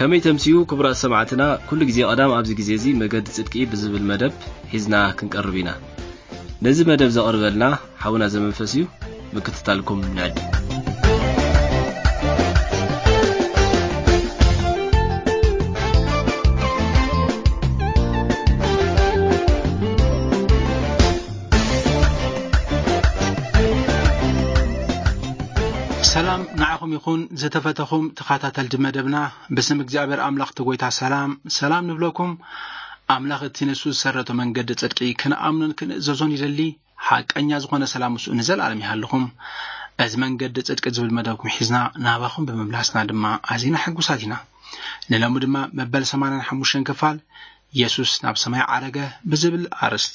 كمي تمسيو كبرى سمعتنا كل جزي قدام أبز جزيزي مجد صدقي بزب المدب حزنا كنقربينا نزب مدب زقربلنا حاولنا زمن فسيو بكتتالكم نعد سلام نعكم يكون زتفتكم تخاتل جمدبنا باسم እግዚአብሔር አምላክ ተጎይታ ሰላም ንብለኩም አምላክ ትነሱ ሰረተ መንገድ ጽድቂ ከነአምነን ከዘዞን ይደሊ ሐቀኛ ዝኾነ ሰላም እሱ ንዘላለም ይሃልኩም እዚ መንገድ ጽድቂ ዝብል መደብኩም ሒዝና ናባኹም በመምላስና ድማ አዚና ሕጉሳቲና ለለሙ ድማ መበል 85 ክፋል ኢየሱስ ናብ ሰማይ ዓረገ በዝብል አርስቲ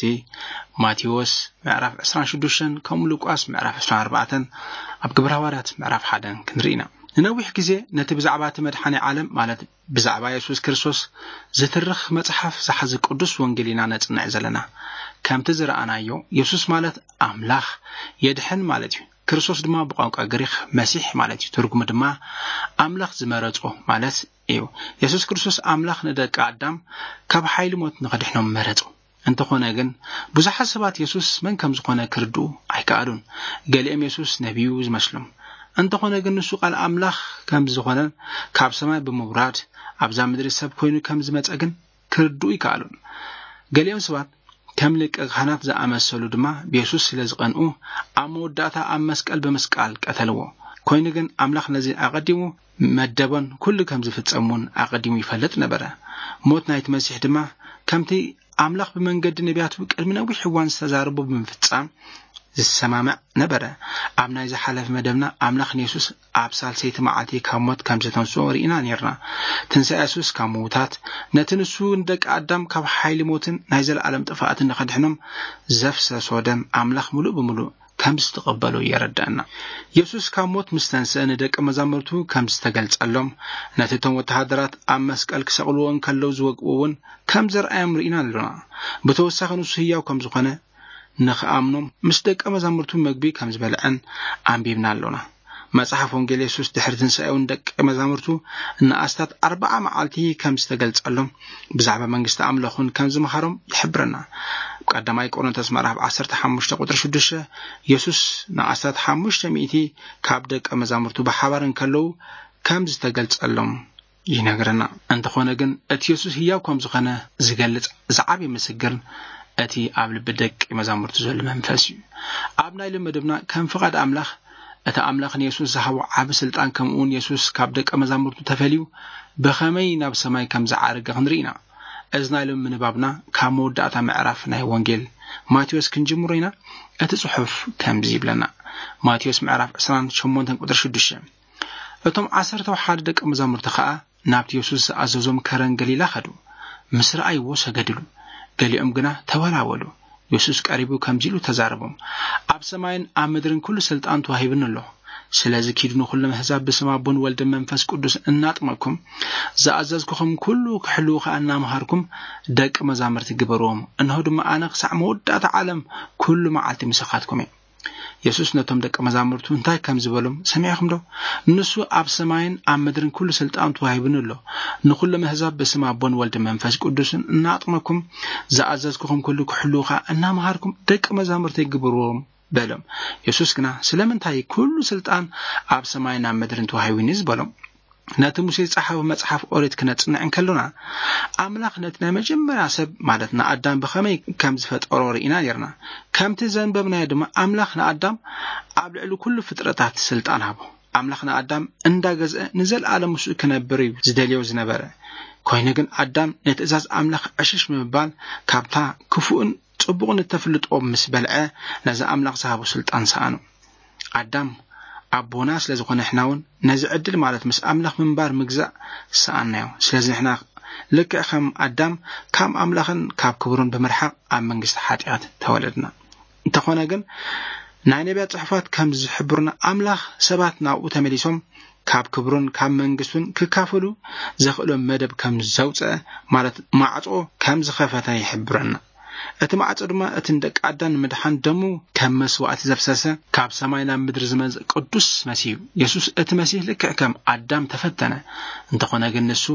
ማቴዎስ ምዕራፍ 26 ከም ሉቃስ ምዕራፍ 24 ኣብ ግብረ ሐዋርያት ምዕራፍ 1 ክንሪና ነዊሕ ግዜ ነቲ ብዛዕባ መድሓኒ ዓለም ማለት ብዛዕባ ኢየሱስ ክርስቶስ ዝተርኽ መጽሓፍ ዝሓዘ ቅዱስ ወንጌልና ነጽንዕ ዘለና ከምቲ ዝረአናዮ ኢየሱስ ማለት አምላኽ የድሕን ማለት እዩ ክርስቶስ ድማ በቋንቋ ግሪክ መሲሕ ማለት እዩ ትርጉሙ ድማ አምላኽ ዝመረጾ ማለት እዩ ኢየሱስ ክርስቶስ አምላኽ ነደቀ አዳም ካብ ኃይል ሞት ንኸድሕኖም መረጾ እንተኾነ ግን ብዙሓት ሰባት ኢየሱስ መን ከም ዝኾነ ክርዱ አይካዱን ገሊኦም ኢየሱስ ነቢዩ ዝመስሎም እንተኾነ ግን ንሱ ቃል አምላኽ ከም ዝኾነ ካብ ሰማይ በመውራድ ኣብዛ ምድሪ ሰብ ኮይኑ ከም ዝመጸ ግን ክርዱ ይካሉን ገሊኦም ሰባት ከም ልቀ ካህናት ዝኣመሰሉ ድማ ኢየሱስ ስለዝቐንኡ ኣብ መወዳእታ ኣብ መስቀል በመስቀል ቀተልዎ ኮይኑ ግን አምላኽ ነዚ ኣቀዲሙ መደበን ኩሉ ከም ዝፍጸሙን ኣቀዲሙ ይፈልጥ ነበረ ሞት ናይት መሲሕ ድማ ከምቲ አምላኽ በመንገድ ነቢያቱ ቅድሚ ነዊሕ እዋን ዝተዛረቡ ብምፍጻም ዝሰማማዕ ነበረ ኣብ ናይ ዝሓለፈ መደብና አምላኽ ኢየሱስ ኣብ ሳልሰይቲ መዓልቲ ካብ ሞት ከም ዝተንስኦ ሪኢና ነርና ትንሣኤ ኢየሱስ ካብ ሞታት ነትንሱ እንደቀ አዳም ካብ ኃይሊ ሞትን ናይ ዘለዓለም ጥፋኣትን ንኸድሕኖም ዘፍሰሶ ደም አምላኽ ሙሉእ ብምሉእ ከም ዝተቀበሉ ይረዳና ኢየሱስ ካብ ሞት ምስተንስአ ንደቀ መዛሙርቱ ከም ዝተገልጸሎም ነቶም ወተሃደራት ኣብ መስቀል ክሰቅልዎን ከለው ዝወቅውን ከም ዘርአዮም ሪኢና ኣለና በተወሳኺ ንሱ ህያው ከም ዝኾነ ንኽኣምኖም ምስ ደቀ መዛሙርቱ መግቢ ከም ዝበልዐን አንቢብና ኣለና መጽሐፍ ወንጌል ኢየሱስ ድሕሪ ትንሣኤውን ደቀ መዛሙርቱ ንኣስታት 40 መዓልቲ ከም ዝተገልጸሎም ብዛዕባ መንግስቲ ኣምልኾን ከም ዝመሃሮም ይሕብረና ቀዳማይ ቆሮንቶስ ምዕራፍ 15 ቁጥር 6 ኢየሱስ ንኣስታት 500 ካብ ደቀ መዛሙርቱ በሓባርን ከለው ከም ዝተገልጸሎም ይነግረና እንተኾነ ግን እቲ ኢየሱስ ህያው ከም ዝኾነ ዝገልጽ ዝዓቢ ምስክር እቲ ኣብ ልብ ደቀ መዛሙርቱ ዘሎ መንፈስ እዩ ኣብ ናይ ልምድብና ከም ፍቃድ አምላኽ እቲ አምላኽ ኢየሱስ ዝሃቦ ዓብ ስልጣን ከምኡን ኢየሱስ ካብ ደቀ መዛሙርቱ ተፈልዩ በኸመይ ናብ ሰማይ ከም ዝዓረገ ክንሪና እዚ ናይ ልምንባብና ካብ መወዳእታ ምዕራፍ ናይ ወንጌል ማቴዎስ ክንጅምሮና እቲ ጽሑፍ ከም ዝብለና ማቴዎስ ምዕራፍ 28 ቁጥር 6 እቶም 11 ደቀ መዛሙርቱ ከዓ ናብቲ ኢየሱስ ዝኣዘዞም ከረን ገሊላ ኸዱ ምስ ረኣይዎ ሰገድሉ ገሊኦም ግና ተወላወሉ ኢየሱስ ቀሪቡ ከምዚሉ ተዛረቦም ኣብ ሰማይን ኣብ ምድርን ኩሉ ስልጣን ተዋሂብን ኣሎ ስለዚ ኪድኑ ኩሉ መህዛብ በስመ አብን ወልድን መንፈስ ቅዱስ እናጥመኩም ዘኣዘዝኩኹም ኩሉ ክሕልው ከኣና መሃርኩም ደቀ መዛሙርት ግበሮም እንሆ ድማ ኣነ ክሳዕ መወዳእታ ዓለም ኩሉ መዓልቲ ምስኻትኩም ኢየሱስ ነቶም ደቀ መዛሙርቱ እንታይ ከም ዝበሎም ሰሚዕኹም ዶ ንሱ ኣብ ሰማይን ኣብ ምድርን ኩሉ ስልጣን ተዋሂብን ኣሎ ንኩሉ መህዛብ በስመ አብን ወልድን መንፈስ ቅዱስን እናጥመኩም ዘኣዘዝኩኹም ኩሉ ክሕልው ከኣና መሃርኩም ደቀ መዛሙርት ግበሮም በሎም ኢየሱስ ግና ስለምንታይ ኩሉ ስልጣን ኣብ ሰማይን ኣብ ምድርን ተዋሂብን ዝበሎም ነቲ ሙሴ ጻሕፈ መጽሐፍ ኦሪት ክነጽንዕ እንከለና አምላኽ ነቲ ናይ መጀመርያ ሰብ ማለት ንኣዳም በኸመይ ከም ዝፈጠሮ ሪኢና ነርና ከምቲ ዘንበብናዮ ድማ አምላኽ ንኣዳም ኣብ ልዕሊ ኩሉ ፍጥረታት ስልጣን ሃቦ አምላኽ ንኣዳም እንዳገዝአ ንዘለዓለም ምስኡ ክነብር እዩ ዝደልዮ ዝነበረ ኮይኑ ግን ኣዳም ነትእዛዝ አምላኽ ዕሽሽ ምባል ካብታ ክፉእን ጽቡቕን ተፍልጦ ምስ በልዐ ነዚ አምላኽ ዝሃቦ ስልጣን ሰኣኑ ኣዳም አቦና ስለዝኾነ ሕናውን ነዚ ዕድል ማለት ምስ አምላኽ ምንባር ምግዛእ ሰኣናዮ ስለዚ ሕና ልክዕ ከም ኣዳም ካብ አምላኽን ካብ ክብሩን ብምርሓቕ ኣብ መንግስቲ ሓጢኣት ተወለድና እንተኾነ ግን ናይ ነቢያት ጽሑፋት ከም ዝሕብሩና አምላኽ ሰባት ናብኡ ተመሊሶም ካብ ክብሩን ካብ መንግስቱን ክካፈሉ ዘኽእሎም መደብ ከም ዘውፅአ ማለት ማዕጾ ከም ዝኸፈተ ይሕብረና እቲ ማዕጾ ድማ እቲ ደቀ አዳም ምድሓን ደሙ ከም መስዋዕት ዘፍሰሰ ካብ ሰማይና ምድር ዝመጽእ ቅዱስ መሲሕ ኢየሱስ እቲ መሲሕ ልክዕ ከም አዳም ተፈተነ እንተኾነ ግን ንሱ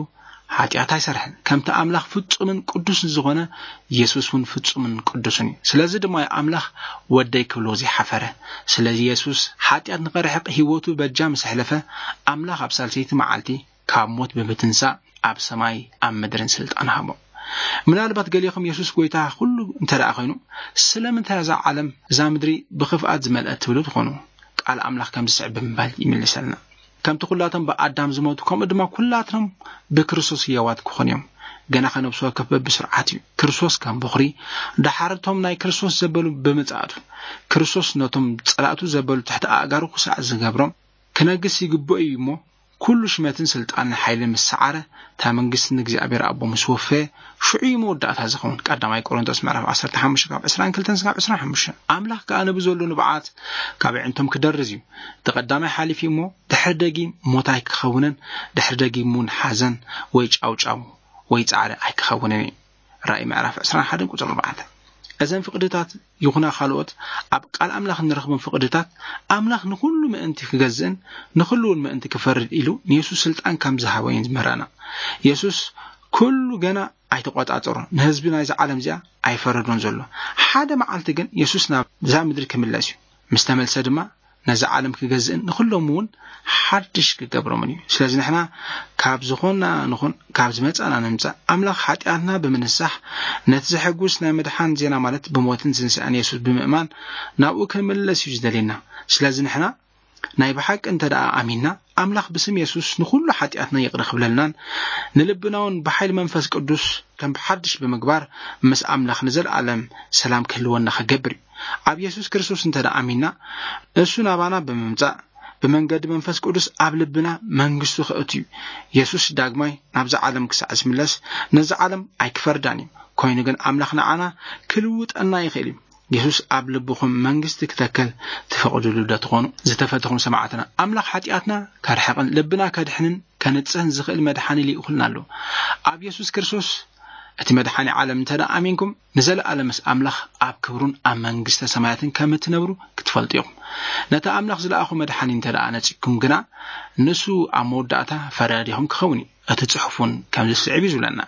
ኃጢአት አይሰርሕን ከምቲ አምላኽ ፍጹምን ቅዱስን ዝኾነ ኢየሱስ ውን ፍጹምን ቅዱስን እዩ ስለዚ ድማ አምላኽ ወደይ ክብሎ ዝሓፈረ ስለዚ ኢየሱስ ኃጢአት ንኸርሕቕ ህይወቱ በጃ ምስ ሕለፈ አምላኽ ኣብ ሳልሰይቲ መዓልቲ ካብ ሞት ብምትንሳእ ኣብ ሰማይ ኣብ ምድርን ስልጣን ሃቦ ምናልባት ገሊኹም ኢየሱስ ጎይታ ሁሉ እንተደኣ ኮይኑ ስለምንታይ እዛ ዓለም እዛ ምድሪ ብኽፍኣት ዝመልአት ትብሉ ትኾኑ ቃል አምላኽ ከም ዝስዕብ ብምባል ይምልሰልና ከምቲ ኩላቶም በአዳም ዝሞቱ ከምኡ ድማ ኩላቶም ብክርስቶስ ሕያዋት ክኾኑ እዮም ገና ከነብሶ ወከፍ በብስርዓት እዩ ክርስቶስ ከም በኽሪ ዳሓረቶም ናይ ክርስቶስ ዘበሉ ብምጽኣቱ ክርስቶስ ነቶም ጸላእቱ ዘበሉ ትሕቲ ኣእጋሩ ክሳዕ ዝገብሮም ክነግስ ይግብኦ እዩ እሞ ኩሉ ሽመትን ስልጣንን ሓይልን ምስዓረ ታ መንግስት ንእግዚአብሔር ኣቦ ምስ ወፈ ሽዑ መወዳእታ ዝኸውን ቀዳማይ ቆሮንቶስ ምዕራፍ 15 ካብ 22 ካብ 25 አምላኽ ከኣነብ ዘሎ ንብዓት ካብ ዕንቶም ክደርዝ እዩ ተቀዳማይ ሓሊፍ እሞ ድሕር ደጊ ሞታይ ክኸውንን ድሕር ደጊ ሙን ሓዘን ወይ ጫውጫው ወይ ጻዕሪ ኣይክኸውንን ራእይ ምዕራፍ 21 ቁጥር 4 እዘን ፍቅድታት ይኹና ካልኦት ኣብ ቃል አምላኽ ንረኽቦም ፍቅድታት አምላኽ ንኩሉ ምእንቲ ክገዝእን ንኩሉን ምእንቲ ክፈርድ ኢሉ ንኢየሱስ ስልጣን ከም ዝሃበን ዝመራና ኢየሱስ ኩሉ ገና ኣይተቆጣጸሩ ንህዝቢ ናይዚ ዓለም እዚኣ ኣይፈረዶን ዘሎ ሓደ መዓልቲ ግን ኢየሱስ ናብ ዛ ምድሪ ክምለስ እዩ ምስ ተመልሰ ድማ ነዚ ዓለም ክገዝእን ንኩሎም እውን ሓድሽ ክገብሮም እዩ ስለዚ ንሕና ካብ ዝኾንና ንኹን ካብ ዝመጻና ንምጻእ አምላኽ ኃጢአትና ብምንሳሕ ነቲ ዝሕጉስ ናይ መድሓን ዜና ማለት ብሞትን ትንሣኤን ኢየሱስ ብምእማን ናብኡ ክንምለስ እዩ ዝደልየና ስለዚ ንሕና ናይ ብሓቂ እንተደኣ ኣሚንና አምላኽ ብስም ኢየሱስ ንኩሉ ኃጢአትና ይቅር ክብለልናን ንልብናውን ብሓይል መንፈስ ቅዱስ ከም ሓድሽ ብምግባር ምስ አምላኽ ንዘለዓለም ሰላም ክህልወና ክገብር እዩ ኣብ ኢየሱስ ክርስቶስ እንተደኣ ኣሚንና እሱ ናባና ብምምጻእ بمنجد منفس قدس قبل بنا منجستو خأتيو يسوع داغماي نبز عالم كساعس ملس نز عالم أيكفر دانيم كوينجن أملاخنا أنا كلوت أنا يخيلم يسوع قبل بخم منجست كتكل تفقدوا لدتغون زتفتهم سماعتنا أملاخ حتياتنا كرحقن لبنا كدحنن كانت سنزخ المدحاني اللي أخلنا له أب يسوع كرسوس أتمدحاني عالم ترى أمينكم نزل ألمس أملاخ أب كبرون أمانجست سماعتن كم تنبرو كتفلت يوم نتا أملاخ زل أخو مدحاني ترى أنا تكم جنا نسو أمود داتا فرادهم كخوني أتتصحفون كم زسعبي زلنا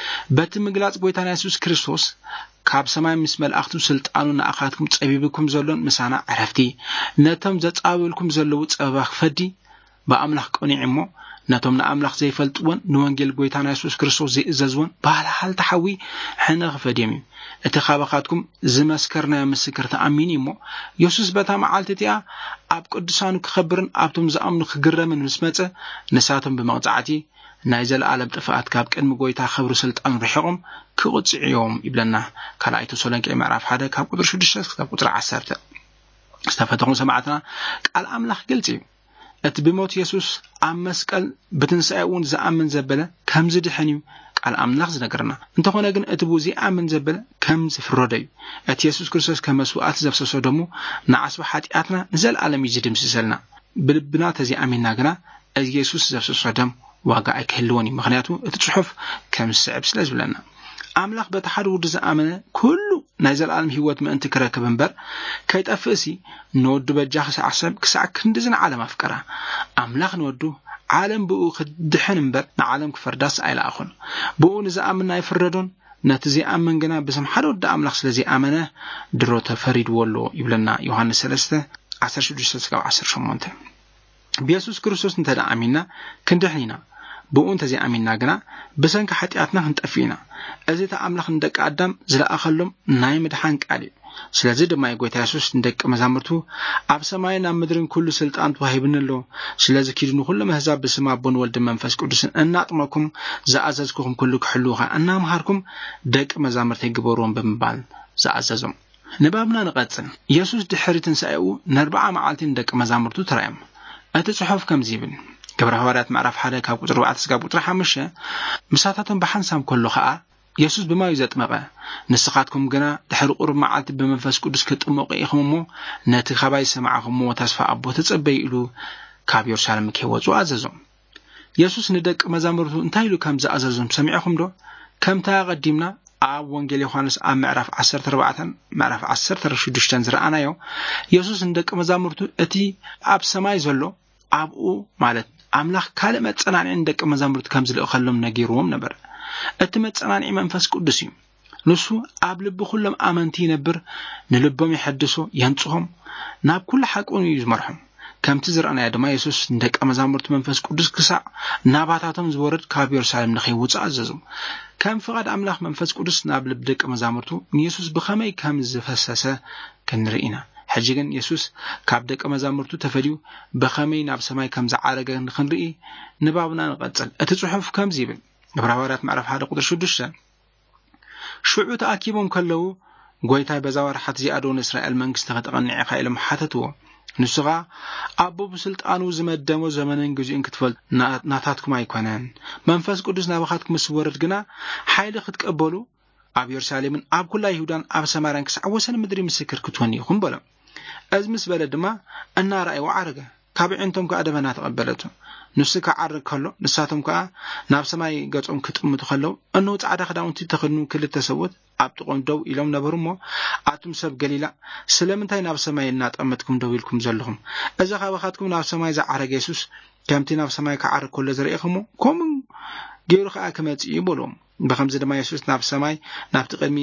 بتمجلات بويتنا يسوع كريستوس كاب سماي مسمل أختو سلطانون أخاتكم تصبيبكم زلون مسانا عرفتي نتم زت أولكم زلوت أباخ فدي بأملاخ كوني عمو نتم أملاخ زي فلتون نوانجيل بويتنا يسوع كريستوس زي إزازون بحال حال تحوي حنا غفديمي اتخابقاتكم زمسكرنا مسكر تأميني مو يسوع بتام عالتتيا أب قدسانو كخبرن أبتم زأمنو خجرة من مسمته نساتهم بمقطعتي نايزل عالم تفاعت كاب كأن مجويتها خبر سلطان رحقهم كقدس يوم يبلنا كلايتو سولنك معرف هذا كاب قدر شو دشة كاب قدر عسرته استفدتهم سمعتنا قال أملاخ قلتي اتبموت يسوس أم مسكال بتنسأون زأمن زبلة كم زد حنيو قال أملاخ زنقرنا انت هنا جن اتبوزي أمن زبلة كم زفردي ات يسوس كريستوس كمسوات زفس صدمو نعس بحاتياتنا نزل عالم يجد مسلنا بالبنات زي أمين ناقنا از يسوس زفس صدم واقع كهلوني مغنياتو اتتصحف كم السعب سلاز لنا أملاخ بتحد ورد زأمنه كله نازل عالم هوت ما أنت كراكب بنبر كيت أفسي نود بجاخ سعسب كسعك ندزن عالم أفكره أملاخ نودو عالم بقو خدحن بنبر نعالم كفرداس عيل أخون بقو نزأمنا يفردون نتزي أمن جنا بسم حد ورد أملاخ سلزي أمنه دروته فريد ولو يبلنا يوحنا 3:10-10 بيسوس كريستوس نتدا أمينا كندحنينا بقون تزي أمينا جنا بسنك حتياتنا هنتقفينا أزيت أملاخ ندك أدم زلا أخلهم نايم دحانك علي سلازيد ما يقول يسوع ندك مزامرته أبسماينا مدرن كل سلطان توهيبنا له سلازي كيدنو كل مهزاب بسما بون ولد منفس قدس أن أطمكم زأززكم كلك حلوها أن مهاركم دك مزامرته جبرون بمبال زأززهم نبابنا نقصن يسوع دحري تنسايو نربع معالتين دك مزامرته ترايم أتصحف كم زيبن كبر هوارات معرف حدا كاب قدر وعد سكاب قدر حمشة مساتهم بحنسام كله خاء يسوع بما يزت مبا نسقاتكم جنا دحر قرب معالت بمنفس قدس كتموقيهم مو ناتي خباي سمعهم مو تصفى أبو تتصبي له كاب يرسالم كيوزو عززهم يسوع ندك مزامرته انتهيلو كم زعززهم سمعهم دو كم تقدمنا أب وانجيل يوحناس أم معرف 14 معرف 10 زرعنا يسوع ندك مزامرته أتي أب سماي زلو أبو مالت ኣምላኽ ካልእ መጸናንዒ ደቀ መዛሙርቱ ከም ዝልእኸሎም ነጊርዎም ነበር። እቲ መጸናንዒ መንፈስ ቅዱስ እዩ። ንሱ ኣብ ልቢ ኩሎም ኣመንቲ ይነብር፣ ንልቦም ይሐድሶ፣ የንጽሖም፣ ናብ ኩሉ ሓቁን እዩ ዝመርሖም። ከምቲ ዝረአናዮ ድማ ኢየሱስ ደቀ መዛሙርቱ መንፈስ ቅዱስ ክሳዕ ናባታቶም ዝወርድ ካብ ኢየሩሳሌም ንኸይወጽእ ኣዘዞም። ከም ፍቓድ ኣምላኽ መንፈስ ቅዱስ ናብ ልቢ ደቀ መዛሙርቱ ንኢየሱስ ብኸመይ ከም ዝፈሰሰ ክንርኢ ኢና። ሕጂ ግን ኢየሱስ ካብ ደቀ መዛሙርቱ ተፈልዩ ብኸመይ ናብ ሰማይ ከም ዝዓረገ ንኽንርኢ ንባብና ንቐጽል። እቲ ጽሑፍ ከምዚ ይብል ዕብራውያን ምዕራፍ 1:6 ሽዑ ተኣኪቦም ከለዉ ጐይታይ በዛ ወርሓት እዚኣ ዶ ንእስራኤል መንግስቲ ከተቐንዒኻ ኢሎም ሓተትዎ። ንሱኻ ኣቦ ብስልጣኑ ዝመደሞ ዘመንን ግዚኡን ክትፈልጡ ናታትኩም ኣይኮነን። መንፈስ ቅዱስ ናባኻትኩም ምስ ወረድ ግና ሓይሊ ክትቀበሉ ኣብ ኢየሩሳሌምን ኣብ ኩላ ይሁዳን ኣብ ሰማርያን ክሳዕ ወሰን ምድሪ ምስክር ክትኮኑ ኢኹም በሎም። እዚ ምስ በለ ድማ እናርኣይዎ ዓረገ። ካብ ዕንቶም ከዓ ደበና ተቐበለቱ። ንሱ ክዓርግ ከሎ ንሳቶም ከዓ ናብ ሰማይ ገጾም ክጥምቱ ከለዉ እነሆ ጻዕዳ ክዳውንቲ ተኸድኑ ክልተ ሰብኡት ኣብ ጥቖም ደው ኢሎም ነበሩ እሞ ኣቱም ሰብ ገሊላ ስለምንታይ ናብ ሰማይ እናጠመትኩም ደው ኢልኩም ዘለኹም? እዚ ካባኻትኩም ናብ ሰማይ ዝዓረገ ኢየሱስ ከምቲ ናብ ሰማይ ክዓርግ ከሎ ዘርኢኹሞ ከምኡ ገይሩ ከዓ ክመጽእ እዩ በልዎም። ብኸምዚ ድማ ኢየሱስ ናብ ሰማይ ናብቲ ቅድሚ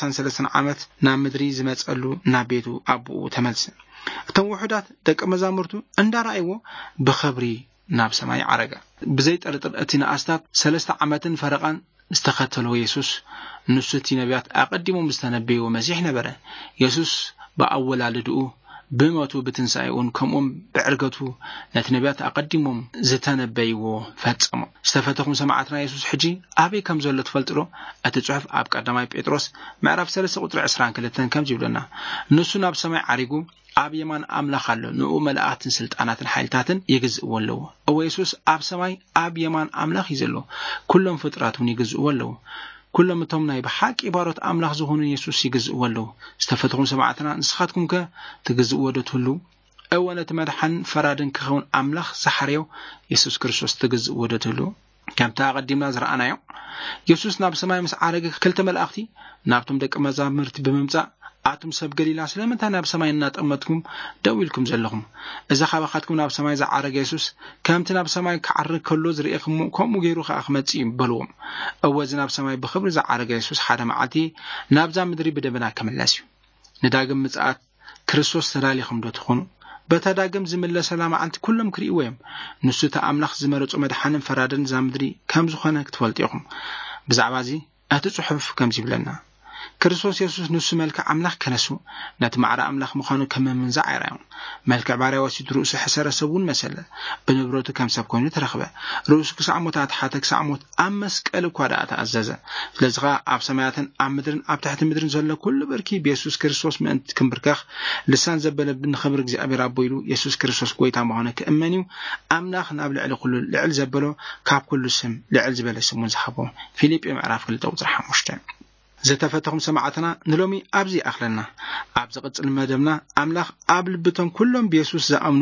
33 ዓመት ናብ ምድሪ ዝመጸሉ ናብ ቤቱ ኣቦኡ ተመልሰ። እቶም ውሑዳት ደቀ መዛሙርቱ እንዳረኣይዎ ብኽብሪ ናብ ሰማይ ዓረገ። ብዘይጠርጥር እቲ ንኣስታት 3 ዓመትን ፈረቓን ዝተኸተልዎ ኢየሱስ ንሱ እቲ ነቢያት ኣቐዲሞም ዝተነበይዎ መሲሕ ነበረ። ኢየሱስ ብኣወላልድኡ ብሞቱ ብትንሣኤኡን ከምኡም ብዕርገቱ ነቲ ነቢያት ኣቐዲሞም ዝተነበይዎ ፈጸሞ። ዝተፈተኹም ሰማዕትና ኢየሱስ ሕጂ ኣበይ ከም ዘሎ ትፈልጡ ዶ? እቲ ጽሑፍ ኣብ ቀዳማይ ጴጥሮስ ምዕራፍ 3:22 ከምዚ ይብለና ንሱ ናብ ሰማይ ዓሪጉ ኣብ የማን ኣምላኽ ኣሎ፣ ንኡ መላእክትን ስልጣናትን ሓይልታትን ይግዝእዎ ኣለዎ። ኢየሱስ ኣብ ሰማይ ኣብ የማን ኣምላኽ እዩ ዘሎ፣ ኩሎም ፍጥረት እውን ይግዝእዎ ኣለዎ። ኩሎም እቶም ናይ ብሓቂ ባሮት ኣምላኽ ዝኾኑ ኢየሱስ ይግዝእዎ ኣለዉ። ዝተፈተኹም ሰማዕትና ንስኻትኩም ከ ትግዝእዎ ዶ ትህሉ? እወን እቲ መድሓንን ፈራድን ክኸውን ኣምላኽ ዝሓርዮ ኢየሱስ ክርስቶስ ትግዝእዎ ዶ ትህሉ? ከምቲ ኣቐዲምና ዝረኣናዮ ኢየሱስ ናብ ሰማይ ምስ ዓረገ ክልተ መላእኽቲ ናብቶም ደቀ መዛሙርቲ ብምምጻእ ኣቱም ሰብ ገሊላ ስለምንታይ ናብ ሰማይ እናጠመትኩም ደው ኢልኩም ዘለኹም? እዚ ካባኻትኩም ናብ ሰማይ ዝዓረገ ኢየሱስ ከምቲ ናብ ሰማይ ክዓርግ ከሎ ዝርኢኹሞ ከምኡ ገይሩ ከዓ ክመጽእ በልዎም። እወዚ ናብ ሰማይ ብኽብሪ ዝዓረገ ኢየሱስ ሓደ መዓልቲ ናብዛ ምድሪ ብደመና ክምለስ እዩ። ንዳግም ምጽኣት ክርስቶስ ተዳሊኹም ዶ ትኾኑ? በታ ዳግም ዝምለሰላ መዓልቲ ኩሎም ክርእይዎ እዮም። ንሱ እቲ ኣምላኽ ዝመረጾ መድሓንን ፈራድን ዛ ምድሪ ከም ዝኾነ ክትፈልጡ ኢኹም። ብዛዕባ እዚ እቲ ጽሑፍ ከምዚ ይብለና ክርስቶስ ኢየሱስ ንሱ መልክዕ ኣምላኽ ከነሱ ነቲ ማዕረ ኣምላኽ ምዃኑ ከም ምንዛዕ ኣይረኣዮም። መልክዕ ባርያ ወሲዱ ርእሱ ሕሰረ ሰብ እውን መሰለ። ብንብረቱ ከም ሰብ ኮይኑ ተረኽበ። ርእሱ ክሳዕ ሞት ኣትሓተ፣ ክሳዕ ሞት ኣብ መስቀል እኳ ደኣ ተኣዘዘ። ስለዚ ከዓ ኣብ ሰማያትን ኣብ ምድርን ኣብ ትሕቲ ምድርን ዘሎ ኩሉ ብርኪ ብኢየሱስ ክርስቶስ ምእንቲ ክንብርከኽ ልሳን ዘበለ ንኽብሪ እግዚኣብሔር ኣቦ ኢሉ ኢየሱስ ክርስቶስ ጎይታ ምዃኑ ክእመን እዩ። ኣምላኽ ናብ ልዕሊ ኩሉ ልዕል ዘበሎ ካብ ኩሉ ስም ልዕል ዝበለ ስም እውን ዝሃቦ። ፊልጵ ምዕራፍ 2:5 ዝተፈተኹም ሰማዕትና ንሎሚ ኣብዚ ኣኽለና። ኣብ ዝቕጽል መደብና ኣምላኽ ኣብ ልብቶም ኩሎም ብኢየሱስ ዝኣምኑ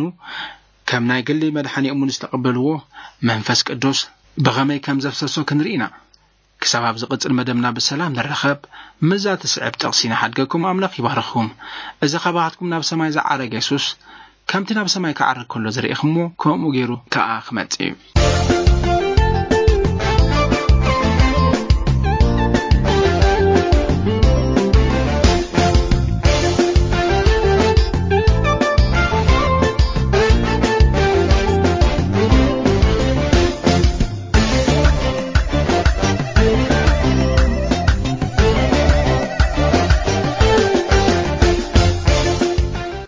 ከም ናይ ግሊ መድሓኒኦም ዝተቐበልዎ መንፈስ ቅዱስ ብኸመይ ከም ዘፍሰሶ ክንርኢና። ክሳብ ኣብ ዝቕጽል መደብና ብሰላም ንረኸብ። ምዛ ትስዕብ ጠቕሲና ሓድገኩም ኣምላኽ ይባርኽኩም። እዚ ካባኻትኩም ናብ ሰማይ ዝዓረገ ኢየሱስ ከምቲ ናብ ሰማይ ክዓርግ ከሎ ዝርኢኹሞ ከምኡ ገይሩ ከዓ ክመጽእ እዩ።